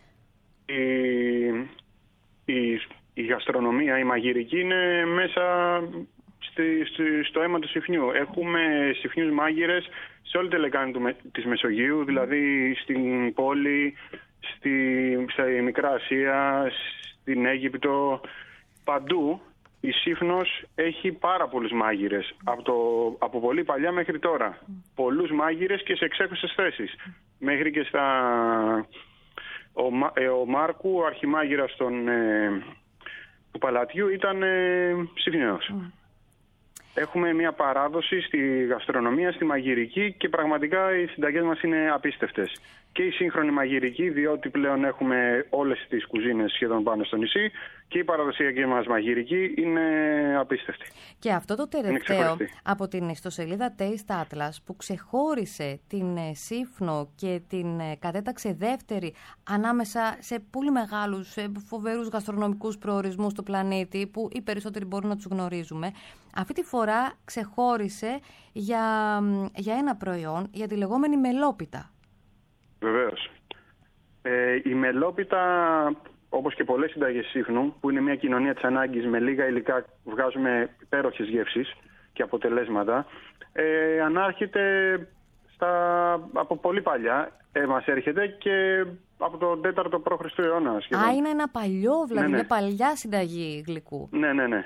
Η γαστρονομία, η μαγειρική είναι μέσα στο αίμα του Συφνιού. Έχουμε Συφνιούς μάγειρες σε όλη τη λεκάνη της Μεσογείου, δηλαδή στην πόλη, στα Μικρά Ασία, στην Αίγυπτο, παντού. Η Σύφνος έχει πάρα πολλούς μάγειρες, από πολύ παλιά μέχρι τώρα. Πολλούς μάγειρες και σε εξέχουσες θέσεις. Μέχρι και ο Μάρκου, ο αρχιμάγειρας του Παλατιού, ήταν Συφνιός. Έχουμε μια παράδοση στη γαστρονομία, στη μαγειρική και πραγματικά οι συνταγές μας είναι απίστευτες. Και η σύγχρονη μαγειρική, διότι πλέον έχουμε όλες τις κουζίνες σχεδόν πάνω στο νησί, και η παραδοσιακή μας μαγειρική είναι απίστευτη. Και αυτό το τελευταίο από την ιστοσελίδα Taste Atlas που ξεχώρισε την Σύφνο και την κατέταξε δεύτερη ανάμεσα σε πολύ μεγάλους, φοβερούς γαστρονομικούς προορισμούς του πλανήτη που οι περισσότεροι μπορούν να τους γνωρίζουμε, αυτή τη φορά ξεχώρισε για ένα προϊόν, για τη λεγόμενη μελόπιτα. Βεβαίως. Η μελόπιτα, όπως και πολλές συνταγές Σύφνου, που είναι μια κοινωνία της ανάγκης, με λίγα υλικά βγάζουμε υπέροχες γεύσεις και αποτελέσματα, ανάρχεται από πολύ παλιά. Μας έρχεται και από τον 4ο π.Χ. αιώνα σχεδόν. Είναι ένα παλιό, δηλαδή μια παλιά συνταγή γλυκού. Ναι.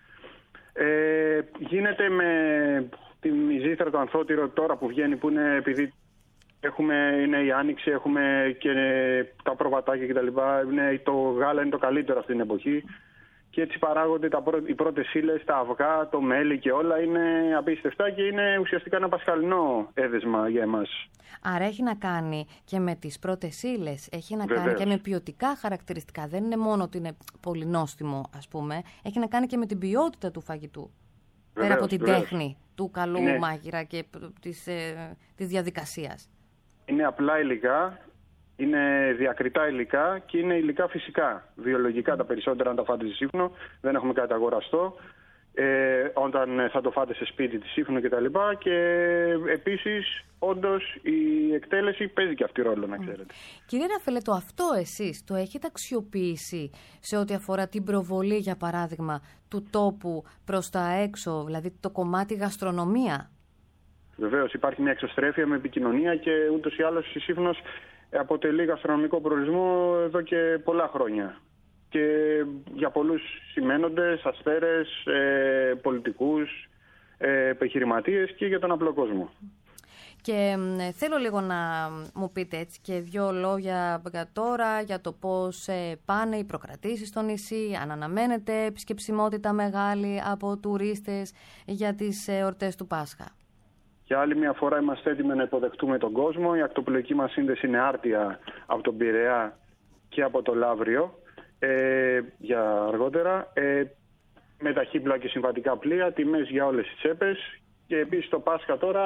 Γίνεται με τη μυζήθρα, το ανθότυρο τώρα που βγαίνει, που είναι επειδή είναι η Άνοιξη, έχουμε και τα προβατάκια κτλ. Το γάλα είναι το καλύτερο αυτή την εποχή και έτσι παράγονται οι πρώτες ύλες, τα αυγά, το μέλι και όλα είναι απίστευτα και είναι ουσιαστικά ένα πασχαλινό έδεσμα για εμάς. Άρα έχει να κάνει και με τις πρώτες ύλες, έχει να κάνει και με ποιοτικά χαρακτηριστικά. Δεν είναι μόνο ότι είναι πολύ νόστιμο, ας πούμε, έχει να κάνει και με την ποιότητα του φαγητού. Πέρα από την τέχνη του καλού μάγειρα και της διαδικασίας. Είναι απλά υλικά, είναι διακριτά υλικά και είναι υλικά φυσικά. Βιολογικά τα περισσότερα, αν τα φάτε στη Σύφνο, δεν έχουμε κάτι αγοραστό όταν θα το φάτε σε σπίτι τη σύφωνο κτλ. Και επίσης, όντως, η εκτέλεση παίζει και αυτή ρόλο, να ξέρετε. Κύριε Ραφαελέτο, αυτό εσείς το έχετε αξιοποιήσει σε ό,τι αφορά την προβολή, για παράδειγμα, του τόπου προς τα έξω, δηλαδή το κομμάτι γαστρονομία? Βεβαίως, υπάρχει μια εξωστρέφεια με επικοινωνία και ούτως ή άλλως η Σύφωνος αποτελεί γαστρονομικό προορισμό εδώ και πολλά χρόνια. Και για πολλούς σημαίνοντες, αστέρες, πολιτικούς, επιχειρηματίες και για τον απλό κόσμο. Και θέλω λίγο να μου πείτε έτσι και δύο λόγια για τώρα για το πώς πάνε οι προκρατήσεις στο νησί, αν αναμένεται επισκεψιμότητα μεγάλη από τουρίστες για τις εορτές του Πάσχα. Για άλλη μια φορά είμαστε έτοιμοι να υποδεχτούμε τον κόσμο. Η ακτοπλοϊκή μας σύνδεση είναι άρτια από τον Πειραιά και από το Λαύριο για αργότερα. Με ταχύπλοα και συμβατικά πλοία, τιμές για όλες τις τσέπες. Και επίσης το Πάσχα τώρα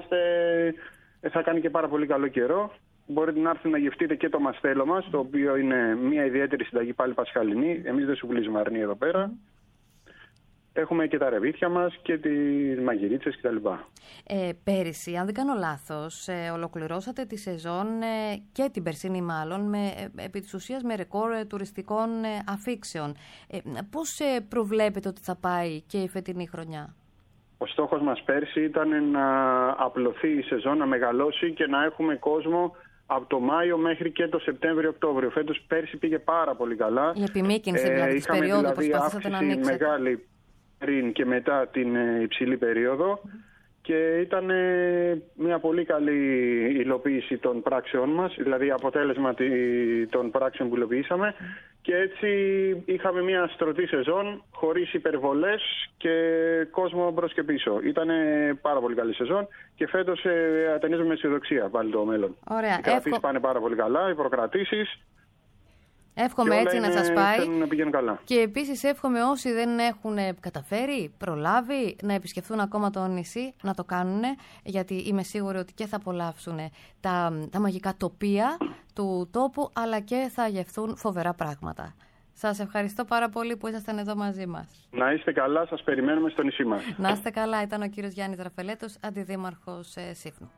θα κάνει και πάρα πολύ καλό καιρό. Μπορείτε να έρθετε να γευτείτε και το μαστέλο μας, το οποίο είναι μια ιδιαίτερη συνταγή πάλι πασχαλινή. Εμείς δεν σουβλίζουμε αρνί εδώ πέρα. Έχουμε και τα ρεβίθια μας και τις μαγειρίτσες κτλ. Πέρυσι, αν δεν κάνω λάθος, ολοκληρώσατε τη σεζόν και την περσίνη μάλλον, επί της ουσίας με ρεκόρ τουριστικών αφήξεων. Πώς προβλέπετε ότι θα πάει και η φετινή χρονιά? Ο στόχος μας πέρσι ήταν να απλωθεί η σεζόν, να μεγαλώσει και να έχουμε κόσμο από το Μάιο μέχρι και το Σεπτέμβριο-Οκτώβριο. Φέτος πέρσι πήγε πάρα πολύ καλά. Η επιμήκυνση δηλαδή της περίοδου που προσπαθήσατε να ανοίξετε. Μεγάλη πριν και μετά την υψηλή περίοδο και ήταν μια πολύ καλή υλοποίηση των πράξεών μας, δηλαδή αποτέλεσμα των πράξεων που υλοποιήσαμε και έτσι είχαμε μια στρωτή σεζόν χωρίς υπερβολές και κόσμο μπρος και πίσω. Ήταν πάρα πολύ καλή σεζόν και φέτος ατενίζουμε με αισιοδοξία πάλι το μέλλον. Ωραία. Οι κρατήσεις πάνε πάρα πολύ καλά, οι προκρατήσεις. Εύχομαι έτσι να σας πάει να πηγαίνουν καλά. Και επίσης εύχομαι όσοι δεν έχουν καταφέρει, προλάβει να επισκεφθούν ακόμα το νησί, να το κάνουν, γιατί είμαι σίγουρη ότι και θα απολαύσουν τα μαγικά τοπία του τόπου, αλλά και θα γευθούν φοβερά πράγματα. Σας ευχαριστώ πάρα πολύ που ήσασταν εδώ μαζί μας. Να είστε καλά, σας περιμένουμε στο νησί μας. Να είστε καλά, ήταν ο κύριος Γιάννης Ραφαελέτος, αντιδήμαρχος Σύφνου.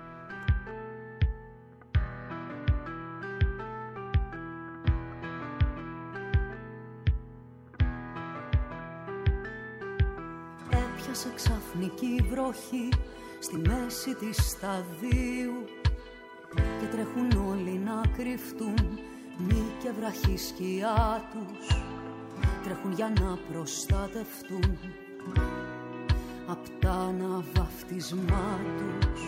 Έπιασε ξαφνική βροχή στη μέση της σταδίου και τρέχουν όλοι να κρυφτούν μη και βραχή σκιά τους. Τρέχουν για να προστατευτούν απ' τα αναβαφτισμά τους.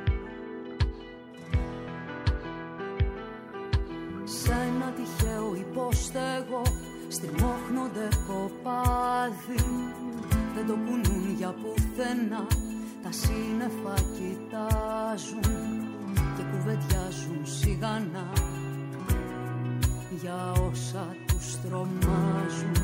Σε ένα τυχαίο υποστέγο στριμώχνονται κοπάδι. Δεν το κουνούν για πουθενά, τα σύννεφα κοιτάζουν και κουβεντιάζουν σιγανά για όσα τους τρομάζουν.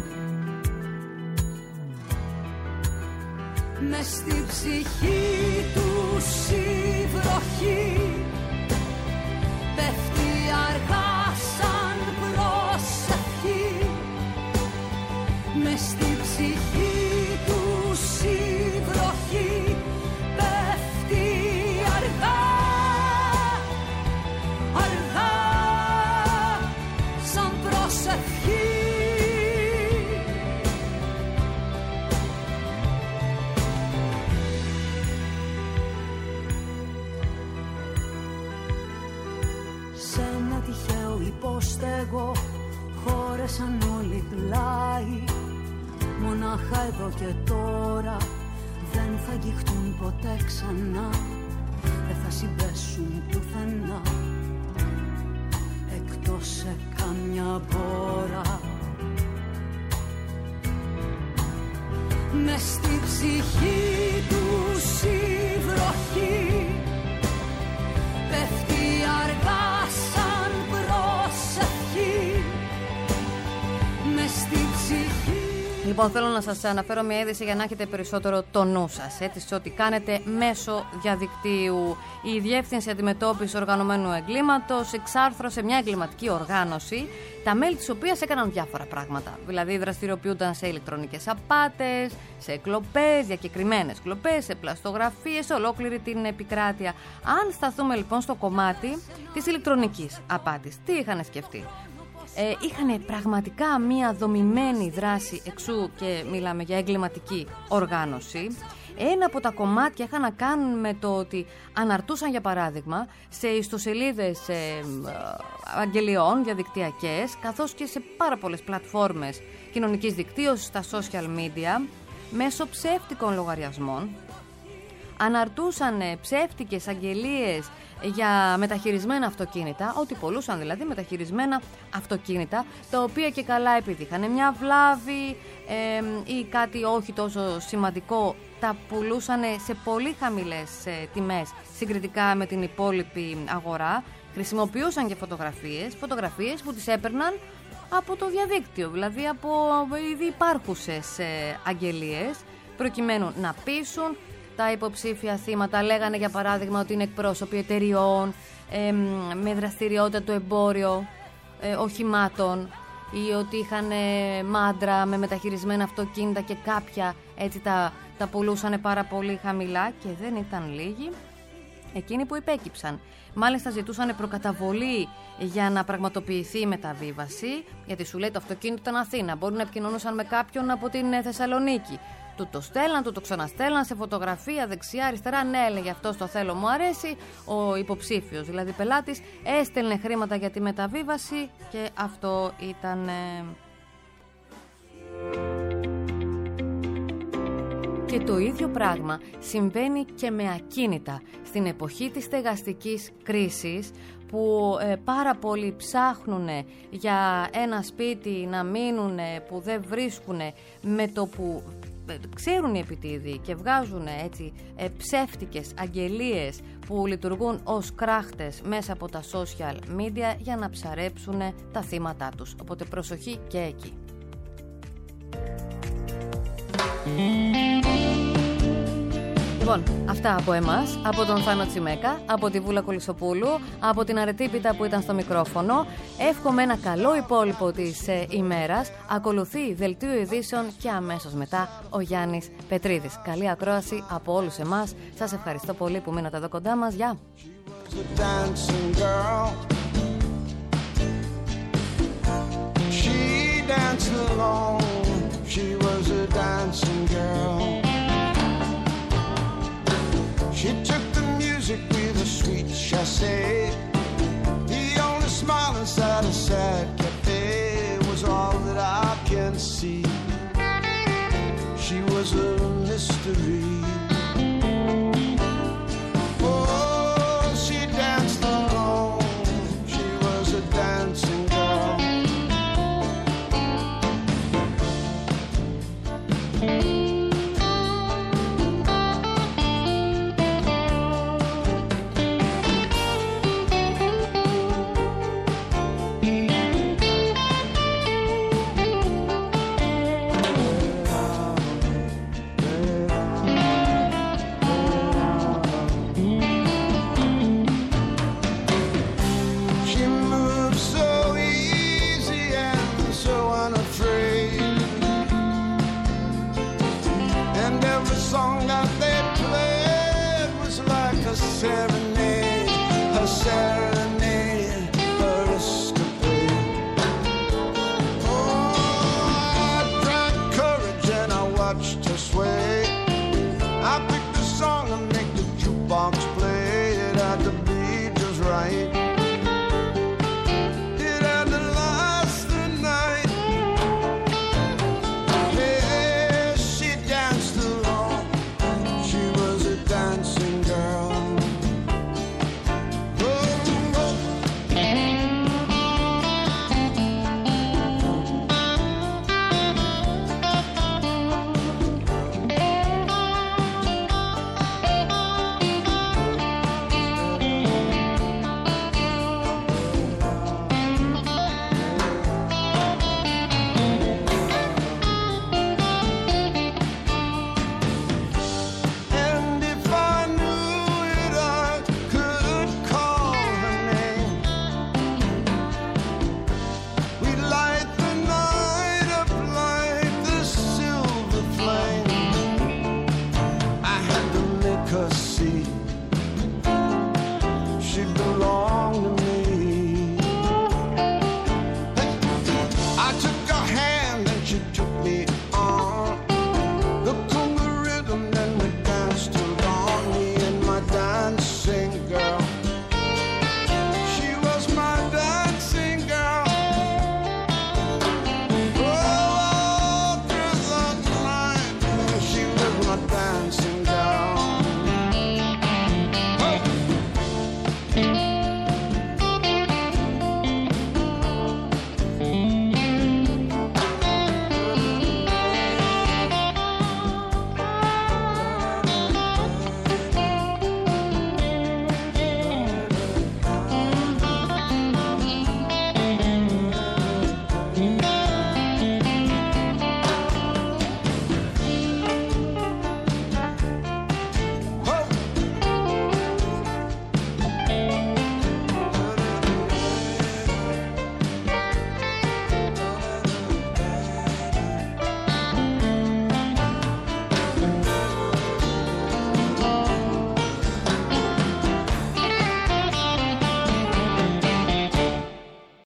Μες στη ψυχή τους η βροχή πέφτει αργά σαν προσευχή. Μες στη ψυχή τους η βροχή πέφτει αργά, αργά σαν προσευχή. Σε ένα τυχαίο υποστέγω χώρεσαν όλοι πλάι. Μονάχα εδώ και τώρα δεν θα αγγιχτούν ποτέ ξανά. Δεν θα συμπέσουν πουθενά εκτός σε καμιά μπόρα. Μες στη ψυχή τους η βροχή πέφτει αργά σαν προσευχή. Μες στη ψυχή Λοιπόν, θέλω να σας αναφέρω μια είδηση για να έχετε περισσότερο το νου σας, έτσι, σε ό,τι κάνετε μέσω διαδικτύου. Η Διεύθυνση Αντιμετώπισης Οργανωμένου Εγκλήματος εξάρθρωσε μια εγκληματική οργάνωση, τα μέλη της οποίας έκαναν διάφορα πράγματα. Δηλαδή, δραστηριοποιούνταν σε ηλεκτρονικές απάτες, σε κλοπές, διακεκριμένες κλοπές, σε πλαστογραφίες, σε ολόκληρη την επικράτεια. Αν σταθούμε λοιπόν στο κομμάτι της ηλεκτρονικής απάτης, τι είχαν σκεφτεί? Είχαν πραγματικά μία δομημένη δράση, εξού και μιλάμε για εγκληματική οργάνωση. Ένα από τα κομμάτια είχαν να κάνουν με το ότι αναρτούσαν, για παράδειγμα, σε ιστοσελίδες αγγελιών διαδικτυακές, καθώς και σε πάρα πολλές πλατφόρμες κοινωνικής δικτύωσης, στα social media, μέσω ψεύτικων λογαριασμών. Αναρτούσαν ψεύτικες αγγελίες για μεταχειρισμένα αυτοκίνητα, ότι πολλούσαν δηλαδή μεταχειρισμένα αυτοκίνητα, τα οποία και καλά επειδή είχαν μια βλάβη ή κάτι όχι τόσο σημαντικό, τα πουλούσαν σε πολύ χαμηλές τιμές συγκριτικά με την υπόλοιπη αγορά. Χρησιμοποιούσαν και φωτογραφίες που τις έπαιρναν από το διαδίκτυο, δηλαδή από ήδη υπάρχουσες αγγελίες, προκειμένου να πείσουν τα υποψήφια θύματα. Λέγανε για παράδειγμα ότι είναι εκπρόσωποι εταιριών με δραστηριότητα το εμπόριο οχημάτων, ή ότι είχαν μάντρα με μεταχειρισμένα αυτοκίνητα και κάποια έτσι τα πουλούσαν πάρα πολύ χαμηλά, και δεν ήταν λίγοι εκείνοι που υπέκυψαν. Μάλιστα ζητούσαν προκαταβολή για να πραγματοποιηθεί η μεταβίβαση, γιατί σου λέει το αυτοκίνητο ήταν Αθήνα, μπορεί να επικοινωνούσαν με κάποιον από την Θεσσαλονίκη. Του το στέλναν, του το ξαναστέλναν σε φωτογραφία δεξιά, αριστερά. Ναι, έλεγε αυτό το θέλω, μου αρέσει. Ο υποψήφιος, δηλαδή πελάτης, έστελνε χρήματα για τη μεταβίβαση και αυτό ήταν. Και το ίδιο πράγμα συμβαίνει και με ακίνητα. Στην εποχή της στεγαστικής κρίσης, που πάρα πολλοί ψάχνουν για ένα σπίτι να μείνουν, που δεν βρίσκουν, με το που ξέρουν οι επιτίδοι και βγάζουν έτσι ψεύτικες αγγελίες που λειτουργούν ως κράχτες μέσα από τα social media για να ψαρέψουν τα θύματα τους. Οπότε προσοχή και εκεί. Λοιπόν, αυτά από εμάς, από τον Θάνο Τσιμέκα, από τη Βούλα Κολυσοπούλου, από την Αρετίπητα που ήταν στο μικρόφωνο. Εύχομαι ένα καλό υπόλοιπο της ημέρας. Ακολουθεί δελτίο ειδήσεων και αμέσως μετά ο Γιάννης Πετρίδης. Καλή ακρόαση από όλους εμάς. Σας ευχαριστώ πολύ που μείνατε εδώ κοντά μας. Γεια! She took the music with a sweet chassé. The only smile inside a sad cafe was all that I can see.